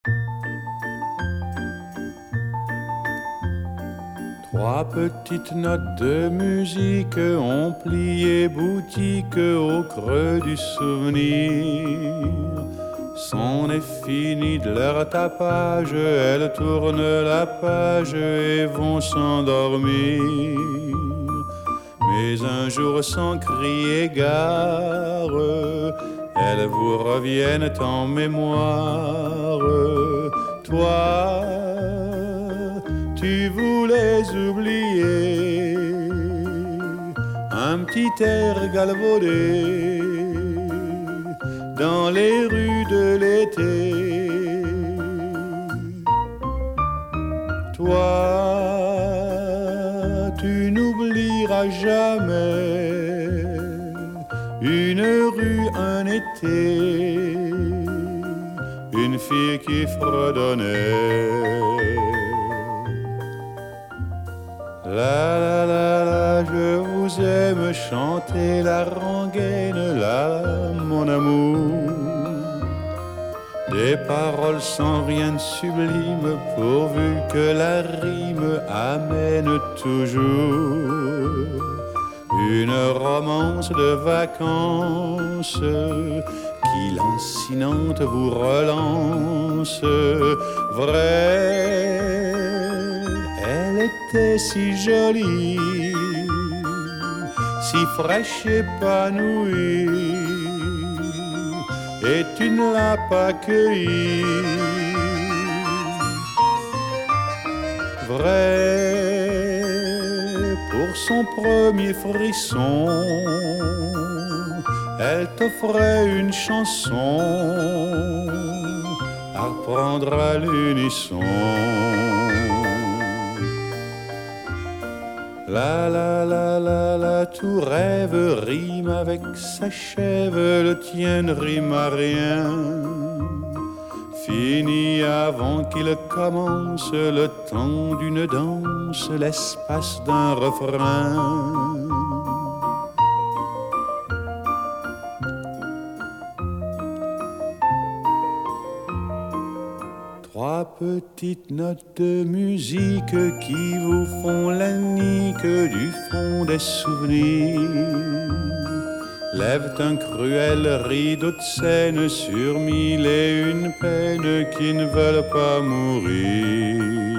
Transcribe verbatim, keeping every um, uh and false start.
Trois petites notes de musique ont plié boutique au creux du souvenir. C'en est fini de leur tapage, elles tournent la page et vont s'endormir. Mais un jour sans crier gare, elles vous reviennent en mémoire. Toi, tu voulais oublier un petit air galvaudé dans les rues de l'été. Toi, tu n'oublieras jamais une rue, un été, une fille qui fredonnait. La la la la, je vous aime chanter la rengaine, la mon amour. Des paroles sans rien de sublime, pourvu que la rime amène toujours une romance de vacances qui lancinante vous relance. Vrai, elle était si jolie, si fraîche épanouie, et tu ne l'as pas cueillie. Vrai, pour son premier frisson, elle t'offrait une chanson à reprendre à l'unisson. La la la la la, tout rêve rime avec s'achève, le tien ne rime à rien. Fini avant qu'il commence le temps d'une danse, l'espace d'un refrain. Trois petites notes de musique qui vous font la nique du fond des souvenirs, lèvent un cruel rideau de scène sur mille et une peines qui ne veulent pas mourir.